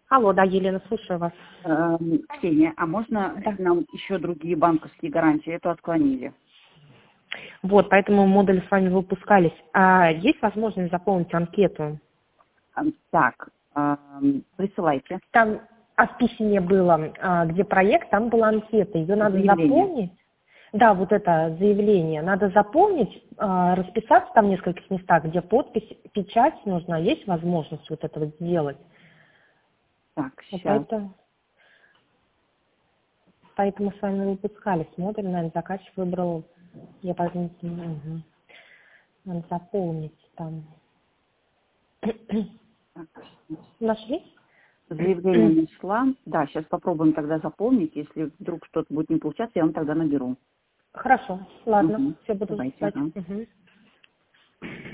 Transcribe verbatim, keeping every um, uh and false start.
Алло, да, Елена, слушаю вас. Эм, Ксения, а можно Да. нам еще другие банковские гарантии? Эту отклонили. Вот, поэтому модули с вами выпускались. А есть возможность заполнить анкету? Эм, Так, эм, присылайте Там а в письме было, а, где проект, там была анкета. Ее надо заявление. заполнить. Да, вот это заявление. Надо заполнить, а, расписаться там в нескольких местах, где подпись, печать нужна. Есть возможность вот это вот сделать? Так, Вот сейчас. поэтому, поэтому с вами выпускались модуль, наверное, заказчик выбрал. Я поэтому, угу. Надо заполнить там. Нашли? Заявление нашла. Да, сейчас попробуем тогда заполнить. Если вдруг что-то будет не получаться, я вам тогда наберу. Хорошо, ладно, Угу. все буду Давайте, ждать. ага. Угу.